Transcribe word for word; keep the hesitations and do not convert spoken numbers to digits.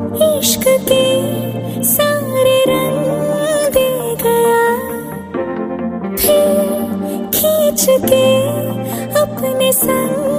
इश्क के सारे रंग दे गया, फिर खींच के अपने संग